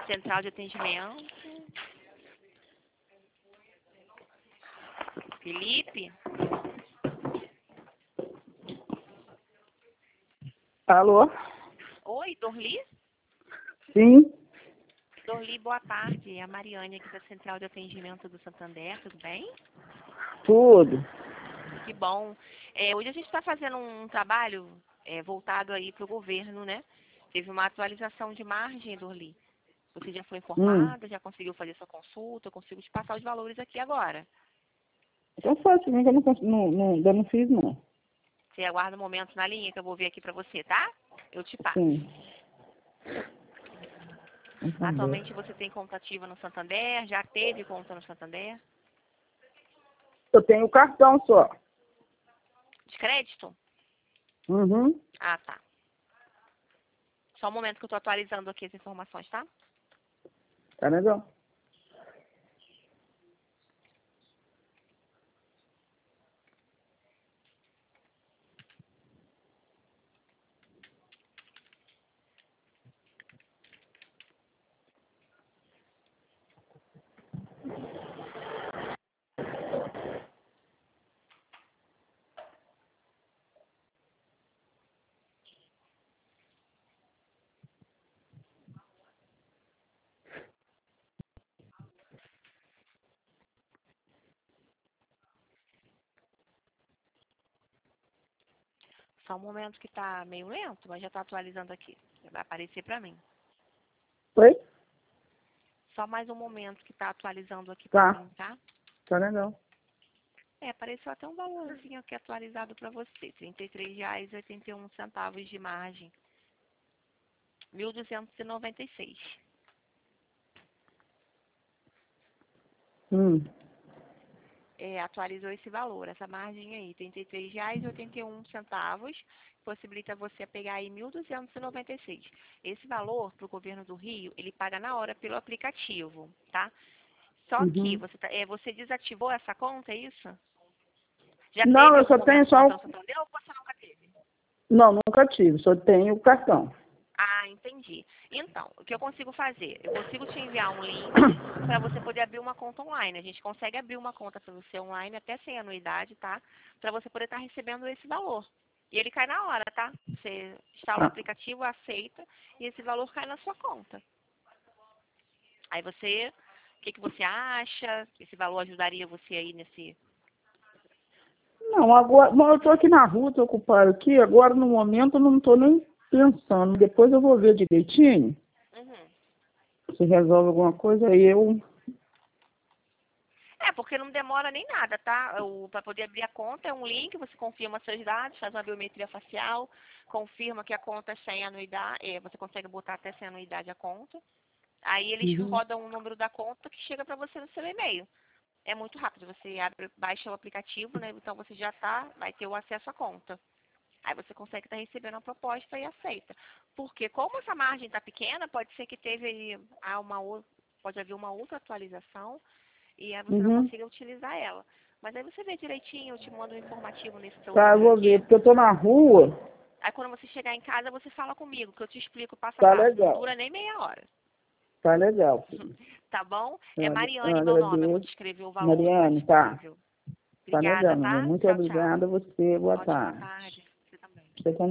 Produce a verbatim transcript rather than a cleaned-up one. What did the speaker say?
Central de atendimento. Felipe? Alô? Oi, Dorli? Sim, Dorli, boa tarde. É a Mariane aqui da Central de Atendimento do Santander, tudo bem? tudo. Que bom. É, hoje a gente está fazendo um trabalho é, voltado aí para o governo, né? Teve uma atualização de margem, Dorli. Você já foi Hum. informada, já conseguiu fazer sua consulta, eu consigo te passar os valores aqui agora. Então faz assim, que eu não, cons- não, não, ainda não fiz, não. Você aguarda um momento na linha que eu vou ver aqui para você, tá? Eu te passo. Sim. Entendeu? Atualmente você tem conta ativa no Santander? Já teve conta no Santander? Eu tenho o cartão só. De crédito? Uhum. Ah, tá. Só um momento que eu estou atualizando aqui as informações, tá? Tá legal. Só um momento que tá meio lento, mas já tá atualizando aqui. Já vai aparecer para mim. Oi? Só mais um momento que tá atualizando aqui para Tá. mim, tá? Tá legal. É, apareceu até um valorzinho aqui atualizado para você. trinta e três reais e oitenta e um centavos de margem. mil duzentos e noventa e seis. Hum. É, atualizou esse valor, essa margem aí, trinta e três reais e oitenta e um centavos, possibilita você pegar aí mil duzentos e noventa e seis. Esse valor para o governo do Rio, ele paga na hora pelo aplicativo, tá? Só que Uhum. você, tá- é, você desativou essa conta, é isso? Já Não, teve eu algum só tenho momento só conta no o... Santander ou você nunca teve? Não, nunca tive. Só tenho o cartão. Ah, entendi. Então, o que eu consigo fazer? Eu consigo te enviar um link para você poder abrir uma conta online. A gente consegue abrir uma conta para você online até sem anuidade, tá? Para você poder estar recebendo esse valor. E ele cai na hora, tá? Você instala o Ah. aplicativo, aceita e esse valor cai na sua conta. Aí você, o que, que você acha? Esse valor ajudaria você aí nesse... Não, agora... Bom, eu tô aqui na rua, tô ocupado aqui. Agora, no momento, eu não tô nem pensando. Depois eu vou ver direitinho. Uhum. Se resolve alguma coisa, aí eu... É, porque não demora nem nada, tá? Para poder abrir a conta é um link, você confirma seus dados, faz uma biometria facial, confirma que a conta é sem anuidade, é, você consegue botar até sem anuidade a conta. Aí eles Uhum. rodam o número da conta que chega para você no seu e-mail. É muito rápido, você abre, baixa o aplicativo, né? Então você já tá, vai ter o acesso à conta. Aí você consegue estar recebendo a proposta e aceita. Porque como essa margem está pequena, pode ser que teve aí ah, uma ou- pode haver uma outra atualização e aí você não Uhum. consiga utilizar ela. Mas aí você vê direitinho, eu te mando um informativo nesse seu Tá, eu número vou ver. aqui. Porque eu tô na rua. Aí quando você chegar em casa, você fala comigo, que eu te explico passo a Tá passo. Não legal. dura nem meia hora. Tá legal, filho. Tá bom? É Eu eu Mariane meu nome, eu vou agradeço. te escrever o valor mais Mariane, tá. disponível. Tá legal, Obrigada, meu bem. tá? Muito Tchau, tchau. obrigada a você. Boa Ótima tarde. tarde. Você também. Você também.